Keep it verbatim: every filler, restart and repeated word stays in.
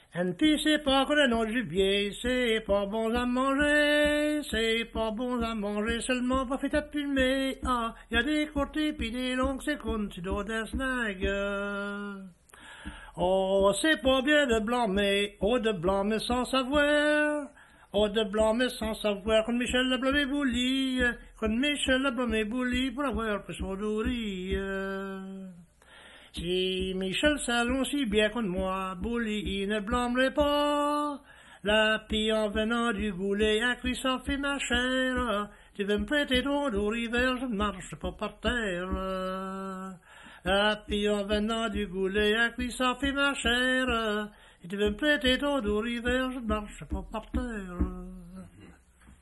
And puis c'est pas que le nom du gibier, c'est pas bon à manger, c'est pas bon à manger, seulement pas fait à plumer. Ah, y a des côtés pis des longues secondes, tu dois des snags. Oh, c'est pas bien de blâmer, oh de blâmer sans savoir. Oh de blâmer sans savoir, quand Michel a blâmé Bouli, quand Michel a blâmé Bouli pour avoir pris son douris. Si Michel s'allonge si bien contre moi, Bouli, il ne blâmerait pas. La pie en venant du goulet, à qui ça fait ma chair. Tu veux me prêter ton dos hiver, je ne marche pas par terre. La pie en venant du goulet, à qui ça fait ma chair. Tu veux me prêter ton dos hiver, je ne marche pas par terre.